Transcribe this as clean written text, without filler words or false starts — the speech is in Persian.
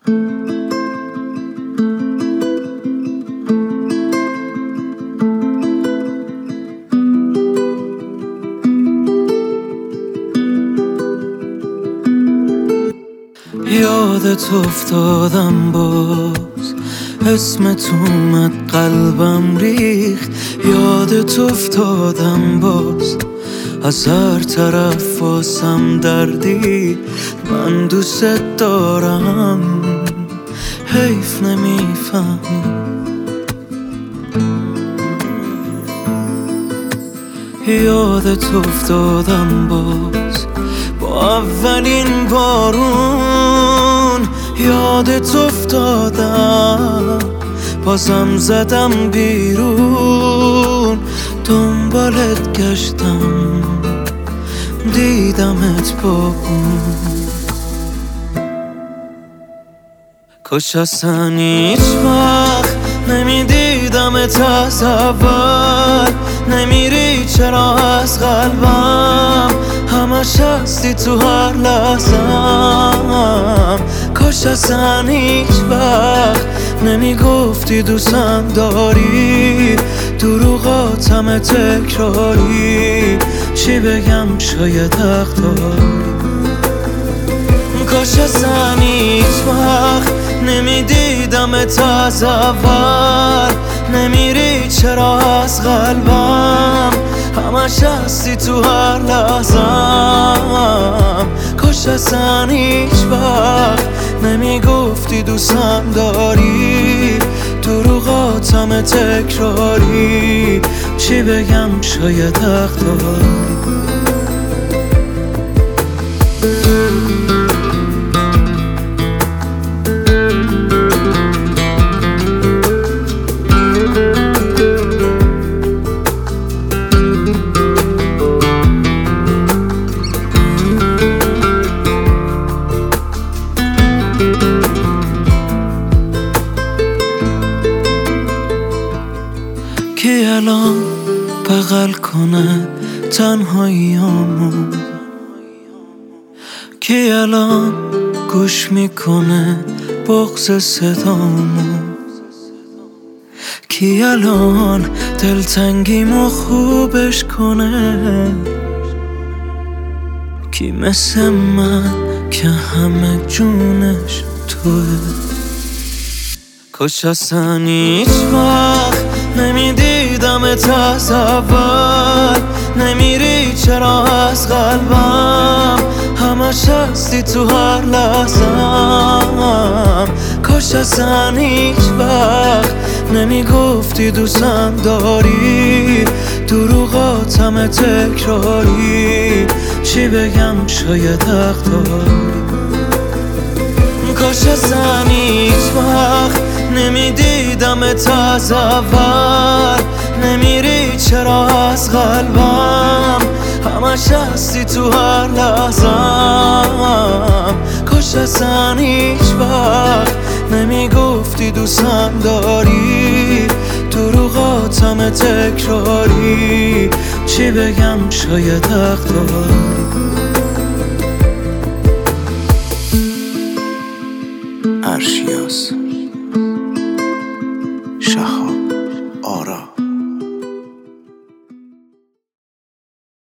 یادت افتادم باز، اسمت اومد قلبم ریخت. یادت افتادم باز، از هر طرف واسم دردی. من دوست دارم، حیف نمیفهمی. یادت افتادم باز، با اولین بارون. یادت افتادم، بازم زدم بیرون. دنبالت گشتم، دیدمت با اون. کاش اصلا هیچ وقت نمیدیدمت از اول. نمیری چرا از قلبم، همش هستی تو هر لحظم. کاش اصلا هیچ وقت نمیگفتی دوستم داری. دروغاتم تکراری، چی بگم شاید حق داری. کاش اصلا هیچ وقت نمیدیدمت از اول. نمیری چرا از قلبم، همش هستی تو هر لحظم. کاش اصلا هیچ وقت نمیگفتی دوستم داری. دروغاتم تکراری، چی بگم شاید حق داری. کی الان بغل کنه تنهاییامو؟ کی الان گوش میکنه بغض صدامو؟ کی الان دلتنگیمو خوبش کنه؟ کی مثل من که همه جونش توه؟ کاش اصلا هیچ وقت نمیدیدمت از اول. نمیری چرا از قلبم، همش هستی تو هر لحظم. کاش اصلا هیچ وقت نمیگفتی دوستم داری. دروغاتم تکراری، چی بگم شاید حق داری. کاش اصلا هیچ وقت نمیدیدمت از اول. نمیری چرا از قلبم، همش هستی تو هر لحظم. کاش اصلا هیچ وقت نمیگفتی دوستم داری. دروغاتم تکراری، چی بگم شاید حق داری. عرشیاس